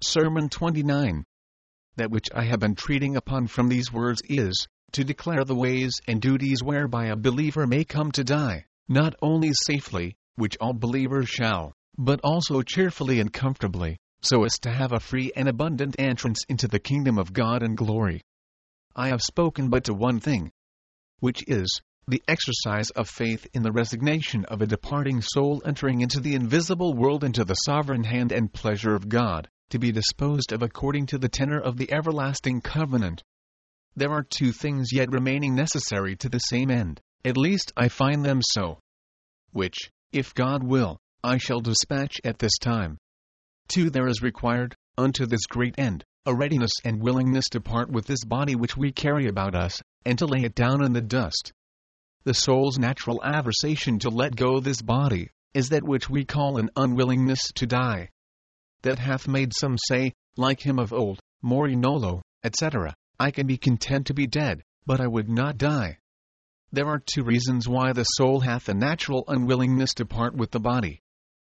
Sermon 29. That which I have been treating upon from these words is, to declare the ways and duties whereby a believer may come to die, not only safely, which all believers shall, but also cheerfully and comfortably, so as to have a free and abundant entrance into the kingdom of God and glory. I have spoken but to one thing, which is, the exercise of faith in the resignation of a departing soul entering into the invisible world into the sovereign hand and pleasure of God, to be disposed of according to the tenor of the everlasting covenant. There are two things yet remaining necessary to the same end, at least I find them so, which, if God will, I shall dispatch at this time. 2. There is required, unto this great end, a readiness and willingness to part with this body which we carry about us, and to lay it down in the dust. The soul's natural aversion to let go this body, is that which we call an unwillingness to die. That hath made some say, like him of old, Mori nolo, etc., I can be content to be dead, but I would not die. There are two reasons why the soul hath a natural unwillingness to part with the body.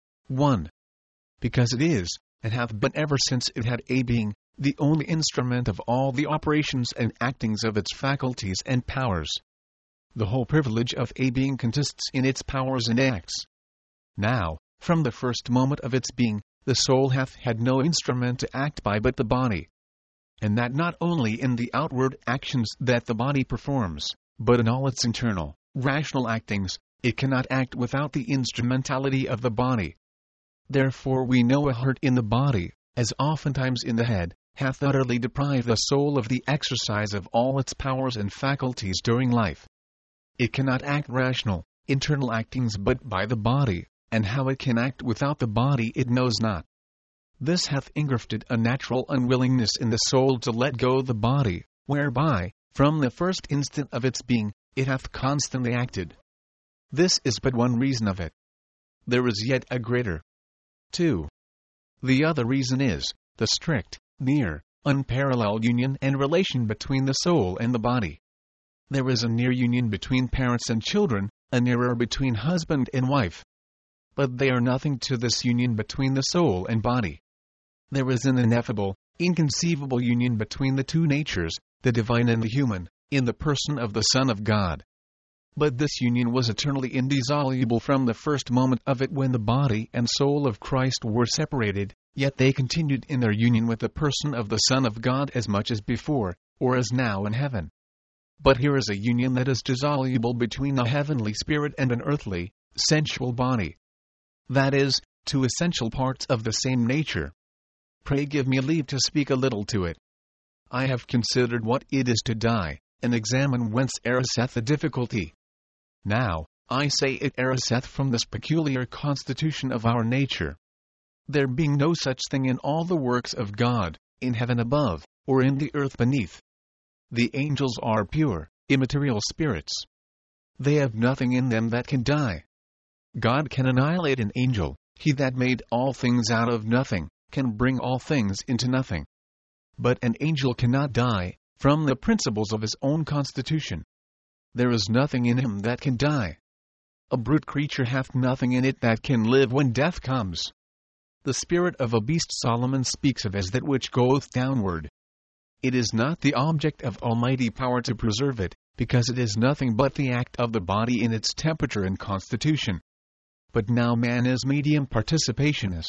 1. Because it is, and hath been ever since it had a being, the only instrument of all the operations and actings of its faculties and powers. The whole privilege of a being consists in its powers and acts. Now, from the first moment of its being, the soul hath had no instrument to act by but the body. And that not only in the outward actions that the body performs, but in all its internal, rational actings, it cannot act without the instrumentality of the body. Therefore we know a hurt in the body, as oftentimes in the head, hath utterly deprived the soul of the exercise of all its powers and faculties during life. It cannot act rational, internal actings but by the body, and how it can act without the body it knows not. This hath engrafted a natural unwillingness in the soul to let go the body, whereby, from the first instant of its being, it hath constantly acted. This is but one reason of it. There is yet a greater. 2. The other reason is, the strict, near, unparalleled union and relation between the soul and the body. There is a near union between parents and children, a nearer between husband and wife. But they are nothing to this union between the soul and body. There is an ineffable, inconceivable union between the two natures, the divine and the human, in the person of the Son of God. But this union was eternally indissoluble from the first moment of it when the body and soul of Christ were separated, yet they continued in their union with the person of the Son of God as much as before, or as now in heaven. But here is a union that is dissoluble between a heavenly spirit and an earthly, sensual body. That is, two essential parts of the same nature. Pray give me leave to speak a little to it. I have considered what it is to die, and examine whence ariseth the difficulty. Now, I say it ariseth from this peculiar constitution of our nature. There being no such thing in all the works of God, in heaven above, or in the earth beneath. The angels are pure, immaterial spirits. They have nothing in them that can die. God can annihilate an angel, he that made all things out of nothing, can bring all things into nothing. But an angel cannot die, from the principles of his own constitution. There is nothing in him that can die. A brute creature hath nothing in it that can live when death comes. The spirit of a beast Solomon speaks of as that which goeth downward. It is not the object of almighty power to preserve it, because it is nothing but the act of the body in its temperature and constitution. But now man is medium participationis.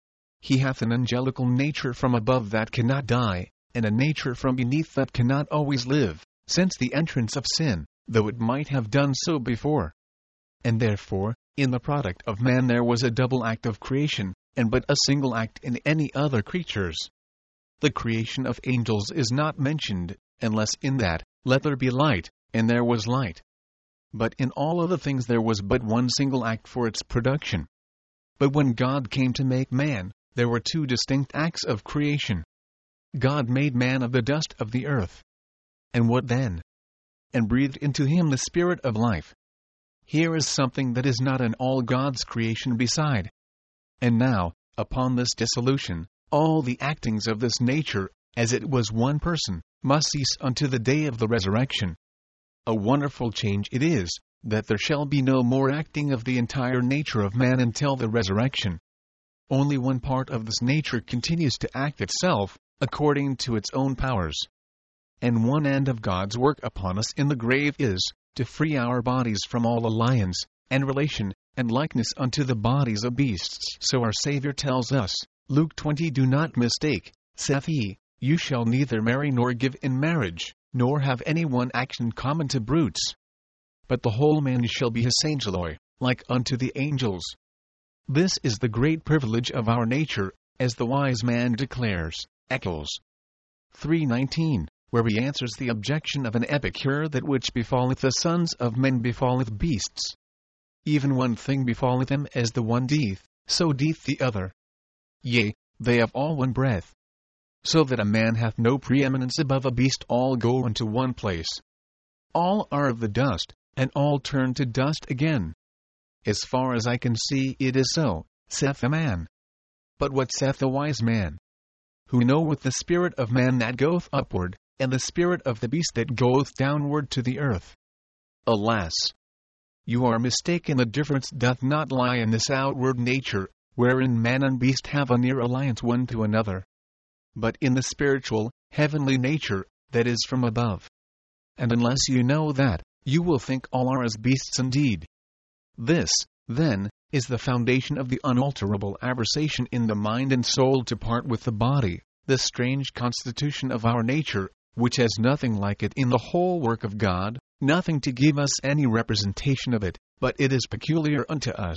He hath an angelical nature from above that cannot die, and a nature from beneath that cannot always live, since the entrance of sin, though it might have done so before. And therefore, in the product of man there was a double act of creation, and but a single act in any other creatures. The creation of angels is not mentioned, unless in that, let there be light, and there was light. But in all other things there was but one single act for its production. But when God came to make man, there were two distinct acts of creation. God made man of the dust of the earth. And what then? And breathed into him the spirit of life. Here is something that is not in all God's creation beside. And now, upon this dissolution, all the actings of this nature, as it was one person, must cease unto the day of the resurrection. A wonderful change it is, that there shall be no more acting of the entire nature of man until the resurrection. only one part of this nature continues to act itself, according to its own powers. And one end of God's work upon us in the grave is, to free our bodies from all alliance, and relation, and likeness unto the bodies of beasts. So our Savior tells us, Luke 20, Do not mistake, saith he, you shall neither marry nor give in marriage, nor have any one action common to brutes. But the whole man shall be his angeloi, like unto the angels. This is the great privilege of our nature, as the wise man declares, Eccles 3:19, where he answers the objection of an epicure that which befalleth the sons of men befalleth beasts. Even one thing befalleth them as the one deeth, so deeth the other. Yea, they have all one breath. So that a man hath no preeminence above a beast, all go unto one place. All are of the dust, and all turn to dust again. As far as I can see, it is so, saith the man. But what saith the wise man? Who knoweth the spirit of man that goeth upward, and the spirit of the beast that goeth downward to the earth? Alas! You are mistaken. The difference doth not lie in this outward nature, wherein man and beast have a near alliance one to another, but in the spiritual, heavenly nature, that is from above. And unless you know that, you will think all are as beasts indeed. This, then, is the foundation of the unalterable aversion in the mind and soul to part with the body, the strange constitution of our nature, which has nothing like it in the whole work of God, nothing to give us any representation of it, but it is peculiar unto us.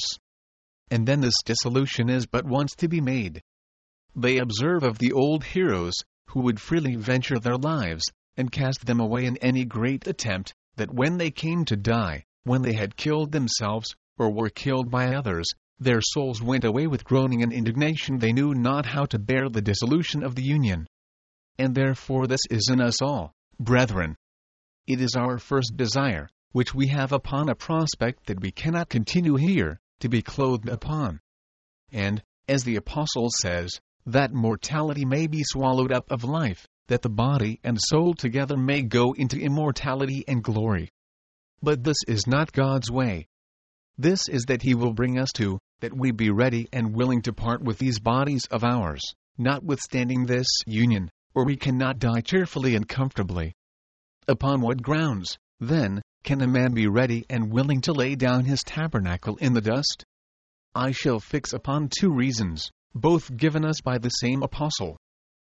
And then this dissolution is but once to be made. They observe of the old heroes, who would freely venture their lives, and cast them away in any great attempt, that when they came to die, when they had killed themselves, or were killed by others, their souls went away with groaning and indignation. They knew not how to bear the dissolution of the union. And therefore this is in us all, brethren. It is our first desire, which we have upon a prospect that we cannot continue here, to be clothed upon. And, as the Apostle says, that mortality may be swallowed up of life, that the body and soul together may go into immortality and glory. But this is not God's way. This is that He will bring us to, that we be ready and willing to part with these bodies of ours, notwithstanding this union, or we cannot die cheerfully and comfortably. Upon what grounds, then, can a man be ready and willing to lay down his tabernacle in the dust? I shall fix upon two reasons, both given us by the same apostle.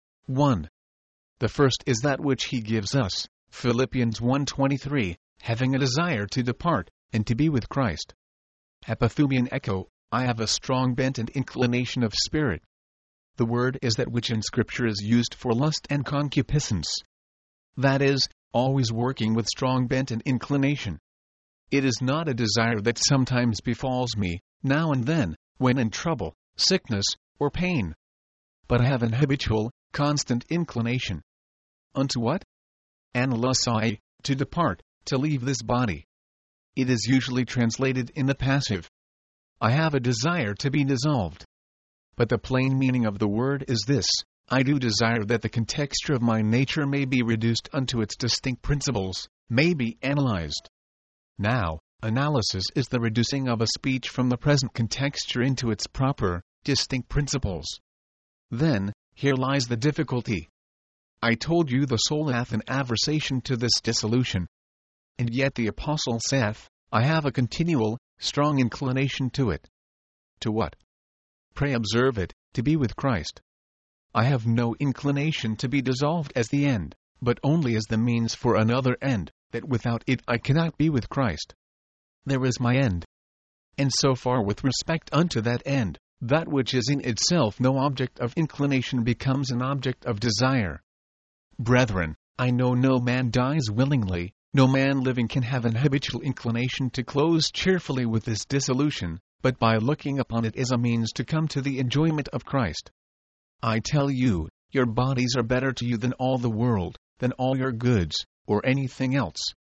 1. The first is that which he gives us, Philippians 1:23, having a desire to depart, and to be with Christ. Epithumian echo, I have a strong bent and inclination of spirit. The word is that which in Scripture is used for lust and concupiscence. That is, always working with strong bent and inclination. It is not a desire that sometimes befalls me, now and then, when in trouble, sickness, or pain. But I have an habitual, constant inclination. Unto what? Analosai, to depart, to leave this body. It is usually translated in the passive. I have a desire to be dissolved. But the plain meaning of the word is this: I do desire that the contexture of my nature may be reduced unto its distinct principles, may be analyzed. Now, analysis is the reducing of a speech from the present contexture into its proper, distinct principles. Then, here lies the difficulty. I told you the soul hath an aversion to this dissolution. And yet the apostle saith, I have a continual, strong inclination to it. To what? Pray observe it, to be with Christ. I have no inclination to be dissolved as the end, but only as the means for another end, that without it I cannot be with Christ. There is my end. And so far with respect unto that end, that which is in itself no object of inclination becomes an object of desire. Brethren, I know no man dies willingly, no man living can have an habitual inclination to close cheerfully with this dissolution, but by looking upon it as a means to come to the enjoyment of Christ. I tell you, your bodies are better to you than all the world, than all your goods, or anything else.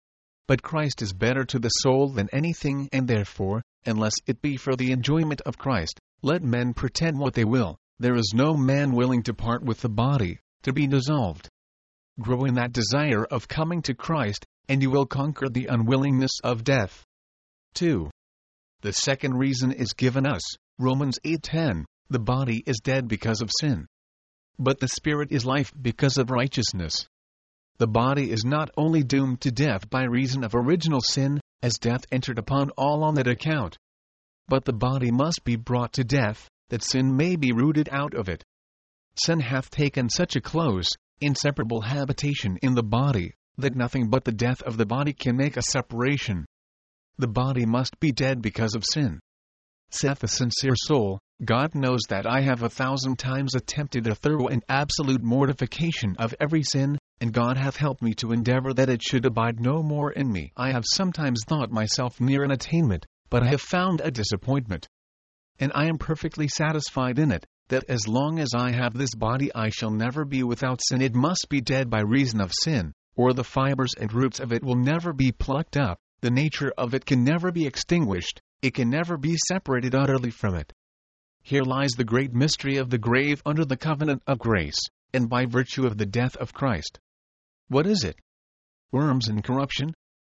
But Christ is better to the soul than anything, and therefore, unless it be for the enjoyment of Christ, let men pretend what they will, there is no man willing to part with the body, to be dissolved. Grow in that desire of coming to Christ, and you will conquer the unwillingness of death. 2. The second reason is given us, Romans 8:10, the body is dead because of sin. But the spirit is life because of righteousness. The body is not only doomed to death by reason of original sin, as death entered upon all on that account, but the body must be brought to death, that sin may be rooted out of it. Sin hath taken such a close, inseparable habitation in the body, that nothing but the death of the body can make a separation. The body must be dead because of sin. Saith the sincere soul, God knows that I have 1,000 times attempted a thorough and absolute mortification of every sin, and God hath helped me to endeavor that it should abide no more in me. I have sometimes thought myself near an attainment, but I have found a disappointment. And I am perfectly satisfied in it, that as long as I have this body I shall never be without sin. It must be dead by reason of sin, or the fibers and roots of it will never be plucked up, the nature of it can never be extinguished, it can never be separated utterly from it. Here lies the great mystery of the grave under the covenant of grace, and by virtue of the death of Christ. What is it? Worms and corruption?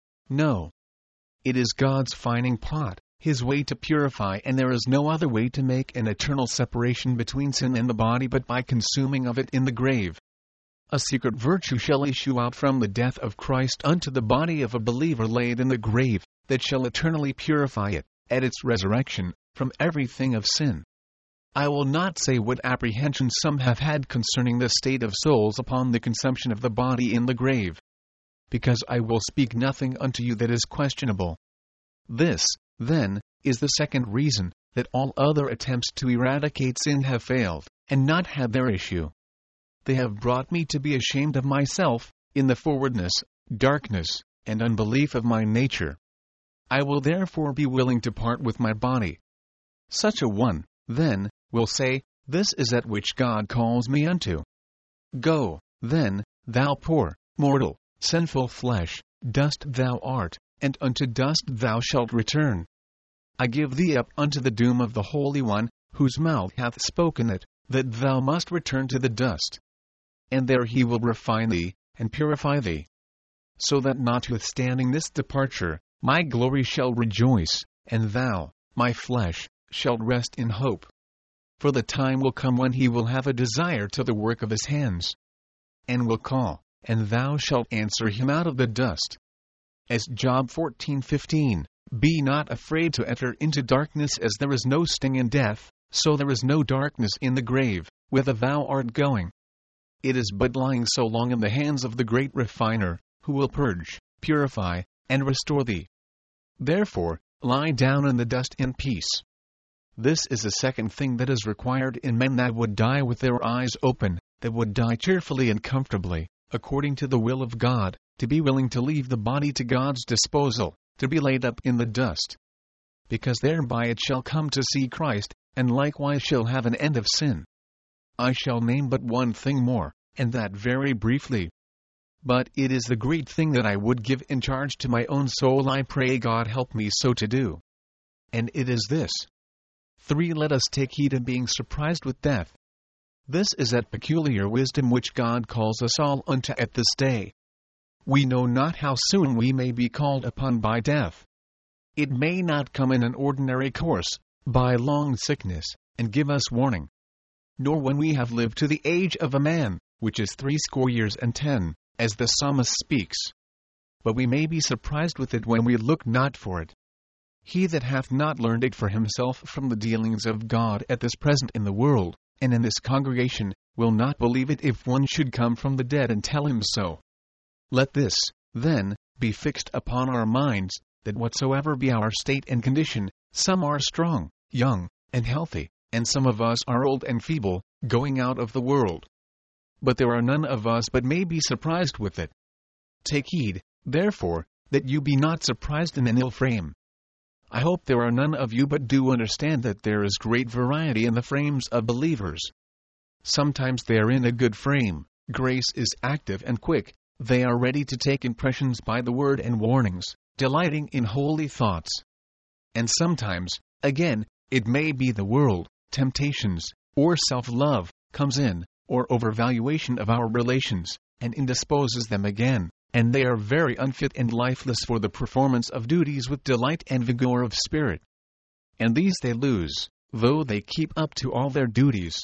No. It is God's fining pot, His way to purify, and there is no other way to make an eternal separation between sin and the body but by consuming of it in the grave. A secret virtue shall issue out from the death of Christ unto the body of a believer laid in the grave, that shall eternally purify it, at its resurrection, from everything of sin. I will not say what apprehension some have had concerning the state of souls upon the consumption of the body in the grave, because I will speak nothing unto you that is questionable. This, then, is the second reason, that all other attempts to eradicate sin have failed, and not had their issue. They have brought me to be ashamed of myself, in the forwardness, darkness, and unbelief of my nature. I will therefore be willing to part with my body. Such a one, then, will say, This is that which God calls me unto. Go, then, thou poor, mortal, sinful flesh, dust thou art, and unto dust thou shalt return. I give thee up unto the doom of the Holy One, whose mouth hath spoken it, that thou must return to the dust. And there he will refine thee, and purify thee. So that notwithstanding this departure, my glory shall rejoice, and thou, my flesh, shalt rest in hope. For the time will come when he will have a desire to the work of his hands, and will call, and thou shalt answer him out of the dust. As Job 14:15, Be not afraid to enter into darkness, as there is no sting in death, so there is no darkness in the grave, whither thou art going. It is but lying so long in the hands of the great refiner, who will purge, purify, and restore thee. Therefore, lie down in the dust in peace. This is the second thing that is required in men that would die with their eyes open, that would die cheerfully and comfortably, according to the will of God, to be willing to leave the body to God's disposal, to be laid up in the dust. Because thereby it shall come to see Christ, and likewise shall have an end of sin. I shall name but one thing more, and that very briefly. But it is the great thing that I would give in charge to my own soul. I pray God help me so to do. And it is this. 3. Let us take heed of being surprised with death. This is that peculiar wisdom which God calls us all unto at this day. We know not how soon we may be called upon by death. It may not come in an ordinary course, by long sickness, and give us warning. Nor when we have lived to the age of a man, which is 80 years and 10, as the psalmist speaks. But we may be surprised with it when we look not for it. He that hath not learned it for himself from the dealings of God at this present in the world, and in this congregation, will not believe it if one should come from the dead and tell him so. Let this, then, be fixed upon our minds, that whatsoever be our state and condition, some are strong, young, and healthy, and some of us are old and feeble, going out of the world. But there are none of us but may be surprised with it. Take heed, therefore, that you be not surprised in an ill frame. I hope there are none of you but do understand that there is great variety in the frames of believers. Sometimes they are in a good frame, grace is active and quick, they are ready to take impressions by the word and warnings, delighting in holy thoughts. And sometimes, again, it may be the world, temptations, or self-love, comes in, or overvaluation of our relations, and indisposes them again, and they are very unfit and lifeless for the performance of duties with delight and vigor of spirit. And these they lose, though they keep up to all their duties.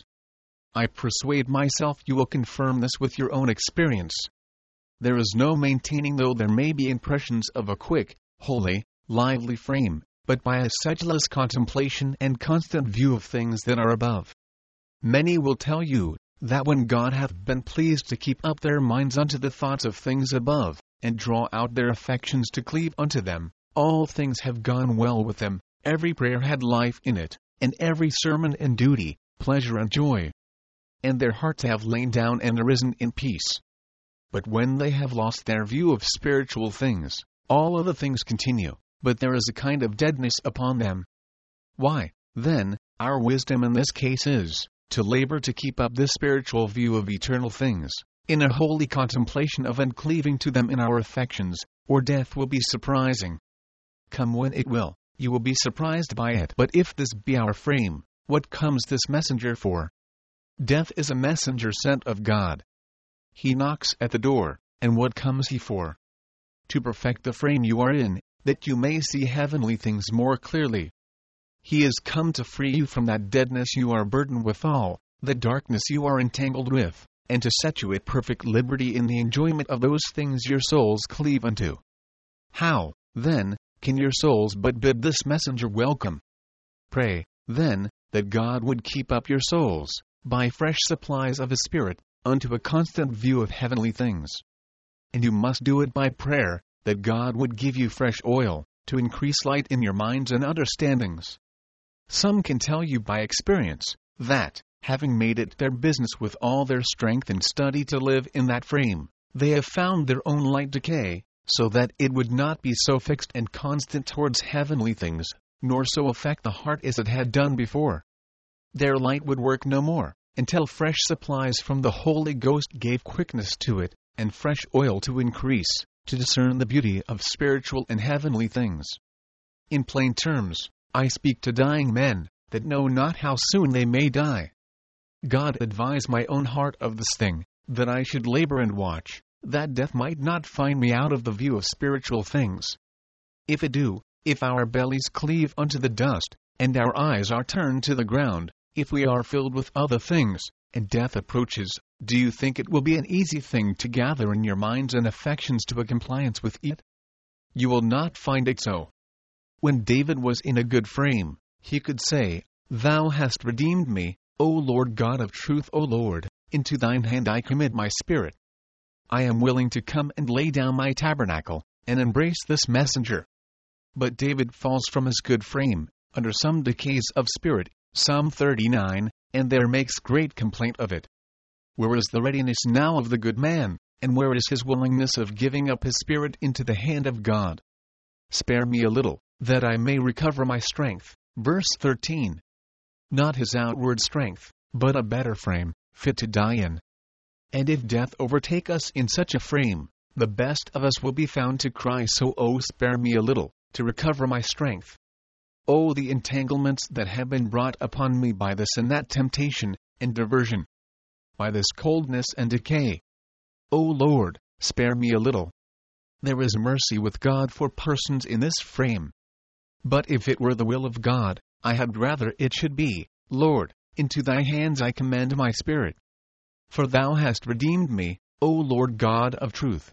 I persuade myself you will confirm this with your own experience. There is no maintaining, though there may be impressions of a quick, holy, lively frame, but by a sedulous contemplation and constant view of things that are above. Many will tell you, that when God hath been pleased to keep up their minds unto the thoughts of things above, and draw out their affections to cleave unto them, all things have gone well with them, every prayer had life in it, and every sermon and duty, pleasure and joy. And their hearts have lain down and arisen in peace. But when they have lost their view of spiritual things, all other things continue, but there is a kind of deadness upon them. Why, then, our wisdom in this case is, to labor to keep up this spiritual view of eternal things, in a holy contemplation of and cleaving to them in our affections, or death will be surprising. Come when it will, you will be surprised by it. But if this be our frame, what comes this messenger for? Death is a messenger sent of God. He knocks at the door, and what comes he for? To perfect the frame you are in, that you may see heavenly things more clearly. He is come to free you from that deadness you are burdened withal, the darkness you are entangled with, and to set you at perfect liberty in the enjoyment of those things your souls cleave unto. How, then, can your souls but bid this messenger welcome? Pray, then, that God would keep up your souls, by fresh supplies of His Spirit, unto a constant view of heavenly things. And you must do it by prayer, that God would give you fresh oil, to increase light in your minds and understandings. Some can tell you by experience, that, having made it their business with all their strength and study to live in that frame, they have found their own light decay, so that it would not be so fixed and constant towards heavenly things, nor so affect the heart as it had done before. Their light would work no more, until fresh supplies from the Holy Ghost gave quickness to it, and fresh oil to increase, to discern the beauty of spiritual and heavenly things. In plain terms, I speak to dying men, that know not how soon they may die. God advise my own heart of this thing, that I should labor and watch, that death might not find me out of the view of spiritual things. If it do, if our bellies cleave unto the dust, and our eyes are turned to the ground, if we are filled with other things, and death approaches, do you think it will be an easy thing to gather in your minds and affections to a compliance with it? You will not find it so. When David was in a good frame, he could say, Thou hast redeemed me, O Lord God of truth. O Lord, into thine hand I commit my spirit. I am willing to come and lay down my tabernacle, and embrace this messenger. But David falls from his good frame, under some decays of spirit, Psalm 39, and there makes great complaint of it. Where is the readiness now of the good man, and where is his willingness of giving up his spirit into the hand of God? Spare me a little, that I may recover my strength. Verse 13. Not his outward strength, but a better frame, fit to die in. And if death overtake us in such a frame, the best of us will be found to cry, So, oh, spare me a little, to recover my strength. Oh, the entanglements that have been brought upon me by this and that temptation and diversion, by this coldness and decay. O Lord, spare me a little. There is mercy with God for persons in this frame. But if it were the will of God, I had rather it should be, Lord, into thy hands I commend my spirit. For thou hast redeemed me, O Lord God of truth.